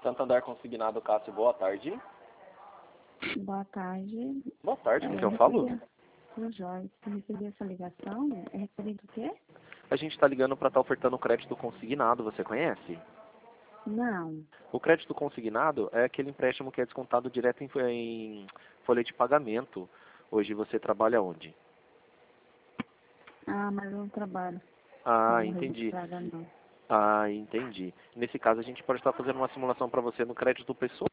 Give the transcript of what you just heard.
Santander Consignado, Cássio, boa tarde. Boa tarde. Boa tarde, com quem eu falo? Sou Jorge. Eu recebi essa ligação. É referente o quê? A gente está ligando para estar ofertando crédito consignado, você conhece? Não. O crédito consignado é aquele empréstimo que é descontado direto em folha de pagamento. Hoje você trabalha onde? Ah, mas eu não trabalho Ah, como entendi. registrada, não. Ah, entendi. Nesse caso, a gente pode estar fazendo uma simulação para você no crédito pessoal.